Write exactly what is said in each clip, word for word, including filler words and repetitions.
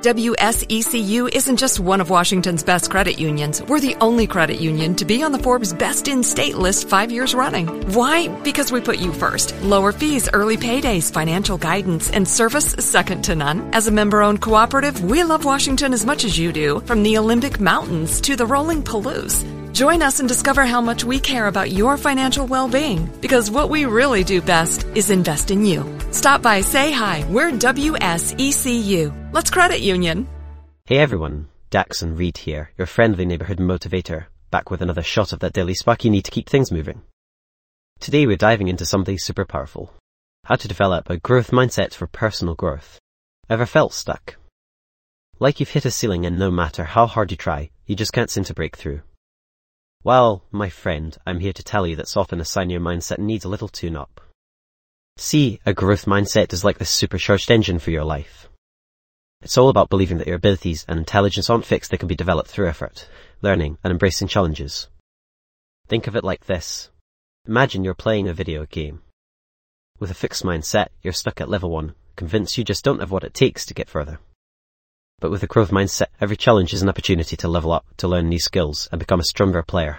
W S E C U isn't just one of Washington's best credit unions. We're the only credit union to be on the Forbes Best in State list five years running. Why? Because we put you first. Lower fees, early paydays, financial guidance, and service second to none. As a member-owned cooperative, we love Washington as much as you do, from the Olympic Mountains to the rolling Palouse. Join us and discover how much we care about your financial well-being, because what we really do best is invest in you. Stop by, say hi. We're W S E C U. Let's credit union. Hey everyone, Daxon Reed here, your friendly neighbourhood motivator, back with another shot of that daily spark you need to keep things moving. Today we're diving into something super powerful. How to develop a growth mindset for personal growth. Ever felt stuck? Like you've hit a ceiling and no matter how hard you try, you just can't seem to break through. Well, my friend, I'm here to tell you that's often a sign your mindset needs a little tune-up. See, a growth mindset is like this supercharged engine for your life. It's all about believing that your abilities and intelligence aren't fixed, they can be developed through effort, learning, and embracing challenges. Think of it like this. Imagine you're playing a video game. With a fixed mindset, you're stuck at level one, convinced you just don't have what it takes to get further. But with a growth mindset, every challenge is an opportunity to level up, to learn new skills, and become a stronger player.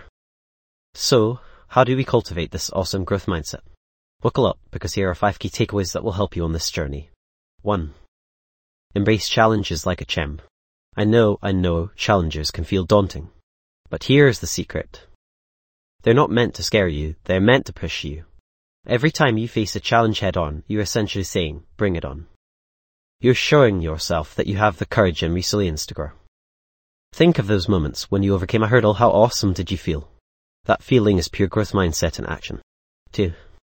So, how do we cultivate this awesome growth mindset? Buckle up, because here are five key takeaways that will help you on this journey. one. Embrace challenges like a champ. I know, I know, challenges can feel daunting. But here's the secret. They're not meant to scare you, they're meant to push you. Every time you face a challenge head-on, you're essentially saying, bring it on. You're showing yourself that you have the courage and resilience to grow. Think of those moments when you overcame a hurdle. How awesome did you feel? That feeling is pure growth mindset in action. two.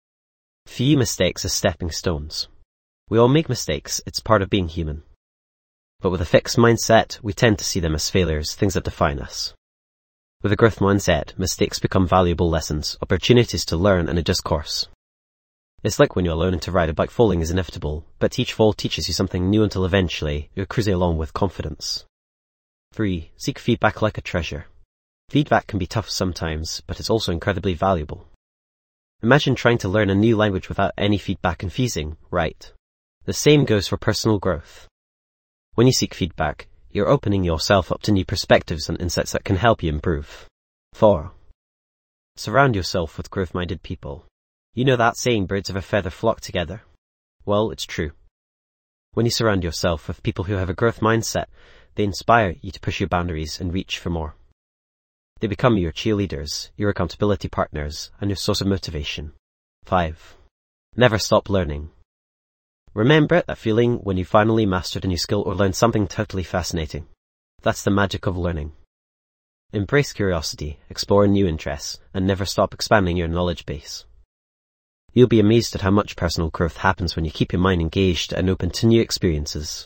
View mistakes as stepping stones. We all make mistakes, it's part of being human. But with a fixed mindset, we tend to see them as failures, things that define us. With a growth mindset, mistakes become valuable lessons, opportunities to learn and adjust course. It's like when you're learning to ride a bike, falling is inevitable, but each fall teaches you something new until eventually you're cruising along with confidence. three. Seek feedback like a treasure. Feedback can be tough sometimes, but it's also incredibly valuable. Imagine trying to learn a new language without any feedback, confusing, right? The same goes for personal growth. When you seek feedback, you're opening yourself up to new perspectives and insights that can help you improve. four. Surround yourself with growth-minded people. You know that saying, birds of a feather flock together? Well, it's true. When you surround yourself with people who have a growth mindset, they inspire you to push your boundaries and reach for more. They become your cheerleaders, your accountability partners, and your source of motivation. five. Never stop learning. Remember that feeling when you finally mastered a new skill or learned something totally fascinating? That's the magic of learning. Embrace curiosity, explore new interests, and never stop expanding your knowledge base. You'll be amazed at how much personal growth happens when you keep your mind engaged and open to new experiences.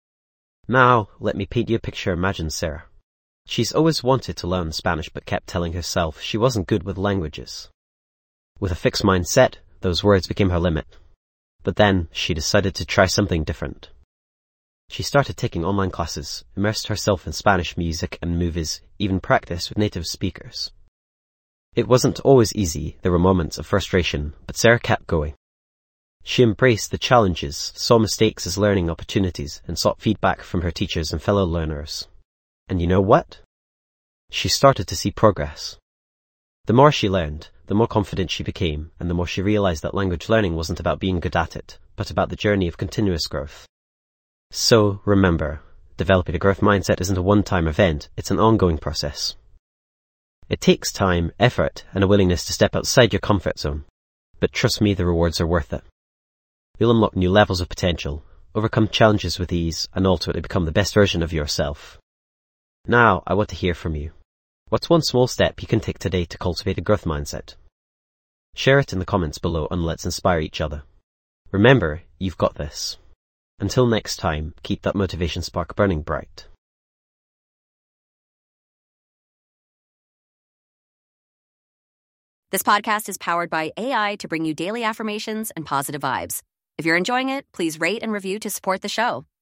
Now, let me paint you a picture. Imagine Sarah. She's always wanted to learn Spanish but kept telling herself she wasn't good with languages. With a fixed mindset, those words became her limit. But then, she decided to try something different. She started taking online classes, immersed herself in Spanish music and movies, even practiced with native speakers. It wasn't always easy, there were moments of frustration, but Sarah kept going. She embraced the challenges, saw mistakes as learning opportunities, and sought feedback from her teachers and fellow learners. And you know what? She started to see progress. The more she learned, the more confident she became, and the more she realized that language learning wasn't about being good at it, but about the journey of continuous growth. So, remember, developing a growth mindset isn't a one-time event, it's an ongoing process. It takes time, effort, and a willingness to step outside your comfort zone. But trust me, the rewards are worth it. You'll unlock new levels of potential, overcome challenges with ease, and ultimately become the best version of yourself. Now, I want to hear from you. What's one small step you can take today to cultivate a growth mindset? Share it in the comments below and let's inspire each other. Remember, you've got this. Until next time, keep that motivation spark burning bright. This podcast is powered by A I to bring you daily affirmations and positive vibes. If you're enjoying it, please rate and review to support the show.